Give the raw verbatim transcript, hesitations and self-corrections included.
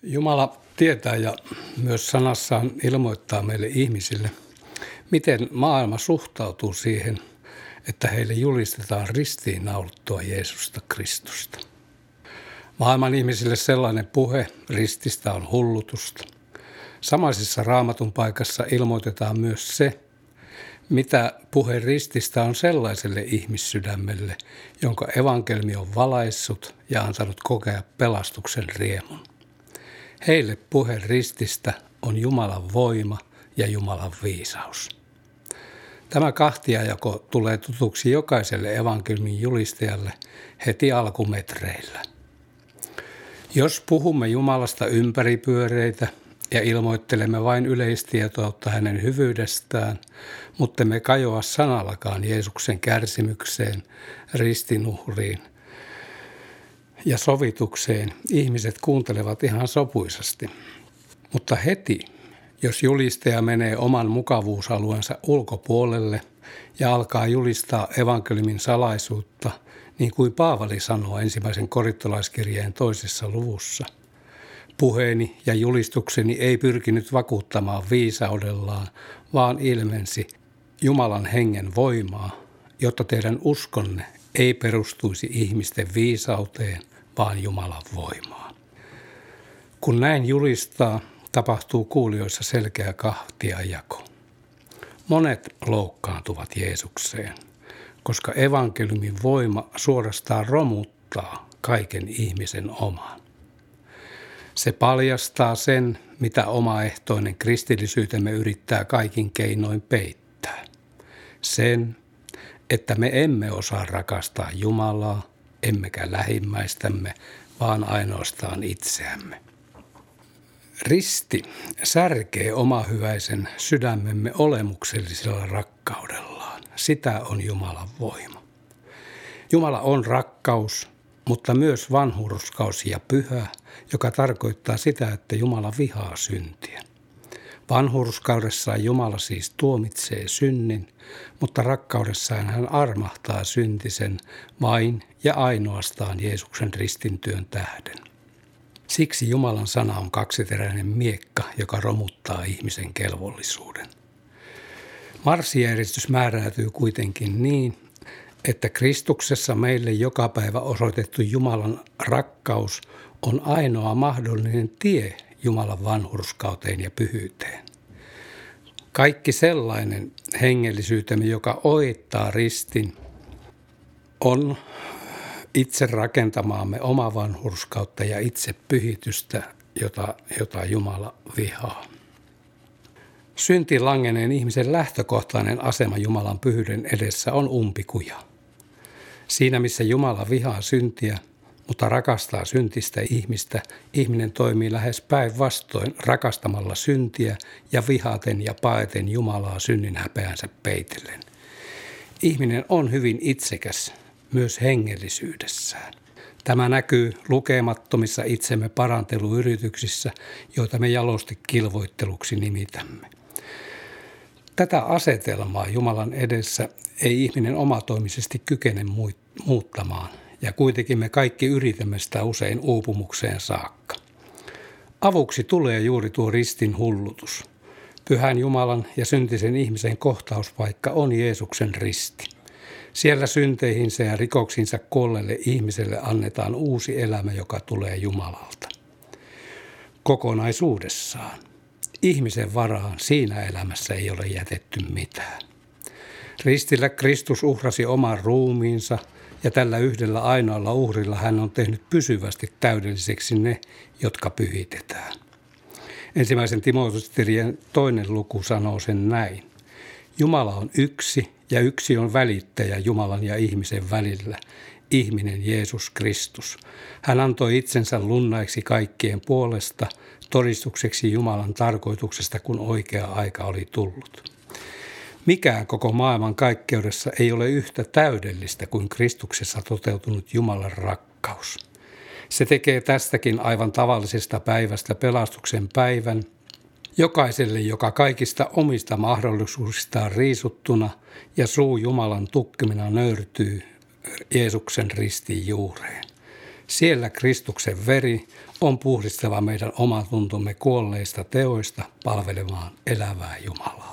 Jumala tietää ja myös sanassaan ilmoittaa meille ihmisille, miten maailma suhtautuu siihen, että heille julistetaan ristiinnaulittua Jeesusta Kristusta. Maailman ihmisille sellainen puhe rististä on hullutusta. Samaisessa Raamatun paikassa ilmoitetaan myös se, mitä puhe rististä on sellaiselle ihmissydämelle, jonka evankelmi on valaissut ja antanut kokea pelastuksen riemun. Heille puhe rististä on Jumalan voima ja Jumalan viisaus. Tämä kahtiajako tulee tutuksi jokaiselle evankelmin julistajalle heti alkumetreillä. Jos puhumme Jumalasta ympäripyöreitä ja ilmoittelemme vain yleistietoutta hänen hyvyydestään, mutta me kajoa sanallakaan Jeesuksen kärsimykseen, ristinuhriin ja sovitukseen, ihmiset kuuntelevat ihan sopuisasti. Mutta heti, jos julistaja menee oman mukavuusalueensa ulkopuolelle ja alkaa julistaa evankeliumin salaisuutta, niin kuin Paavali sanoo ensimmäisen korintolaiskirjeen toisessa luvussa, puheeni ja julistukseni ei pyrkinyt vakuuttamaan viisaudellaan, vaan ilmensi Jumalan hengen voimaa, jotta teidän uskonne ei perustuisi ihmisten viisauteen, vaan Jumalan voimaan. Kun näin julistaa, tapahtuu kuulijoissa selkeä kahtiajako. Monet loukkaantuvat Jeesukseen, koska evankeliumin voima suorastaan romuttaa kaiken ihmisen oman. Se paljastaa sen, mitä omaehtoinen kristillisyytemme yrittää kaikin keinoin peittää. Sen, että me emme osaa rakastaa Jumalaa, emmekä lähimmäistämme, vaan ainoastaan itseämme. Risti särkee omahyväisen sydämemme olemuksellisella rakkaudellaan. Sitä on Jumalan voima. Jumala on rakkaus, mutta myös vanhurskaus ja pyhä, joka tarkoittaa sitä, että Jumala vihaa syntiä. Vanhurskaudessaan Jumala siis tuomitsee synnin, mutta rakkaudessaan hän armahtaa syntisen vain ja ainoastaan Jeesuksen ristintyön tähden. Siksi Jumalan sana on kaksiteräinen miekka, joka romuttaa ihmisen kelvollisuuden. Marssijärjestys määräytyy kuitenkin niin, että Kristuksessa meille joka päivä osoitettu Jumalan rakkaus on ainoa mahdollinen tie Jumalan vanhurskauteen ja pyhyyteen. Kaikki sellainen hengellisyytemme, joka ohittaa ristin, on itse rakentamaamme oma vanhurskautta ja itse pyhitystä, jota, jota Jumala vihaa. Syntiin langeneen ihmisen lähtökohtainen asema Jumalan pyhyyden edessä on umpikuja. Siinä missä Jumala vihaa syntiä, mutta rakastaa syntistä ihmistä, ihminen toimii lähes päinvastoin rakastamalla syntiä ja vihaten ja paeten Jumalaa synnin häpeänsä peitellen. Ihminen on hyvin itsekäs myös hengellisyydessään. Tämä näkyy lukemattomissa itsemme paranteluyrityksissä, joita me jalosti kilvoitteluksi nimitämme. Tätä asetelmaa Jumalan edessä ei ihminen omatoimisesti kykene muuttamaan, ja kuitenkin me kaikki yritämme sitä usein uupumukseen saakka. Avuksi tulee juuri tuo ristin hullutus. Pyhän Jumalan ja syntisen ihmisen kohtauspaikka on Jeesuksen risti. Siellä synteihinsä ja rikoksinsa kuolleelle ihmiselle annetaan uusi elämä, joka tulee Jumalalta. Kokonaisuudessaan. Ihmisen varaan siinä elämässä ei ole jätetty mitään. Ristillä Kristus uhrasi oman ruumiinsa ja tällä yhdellä ainoalla uhrilla hän on tehnyt pysyvästi täydelliseksi ne, jotka pyhitetään. Ensimmäisen Timoteuksen toinen luku sanoo sen näin. Jumala on yksi ja yksi on välittäjä Jumalan ja ihmisen välillä, ihminen Jeesus Kristus. Hän antoi itsensä lunnaiksi kaikkien puolesta, todistukseksi Jumalan tarkoituksesta, kun oikea aika oli tullut. Mikään koko maailman kaikkeudessa ei ole yhtä täydellistä kuin Kristuksessa toteutunut Jumalan rakkaus. Se tekee tästäkin aivan tavallisesta päivästä pelastuksen päivän, jokaiselle, joka kaikista omista mahdollisuuksistaan riisuttuna ja suu Jumalan tukkimina nöyrtyy Jeesuksen ristin juureen. Siellä Kristuksen veri on puhdistava meidän omatuntomme kuolleista teoista palvelemaan elävää Jumalaa.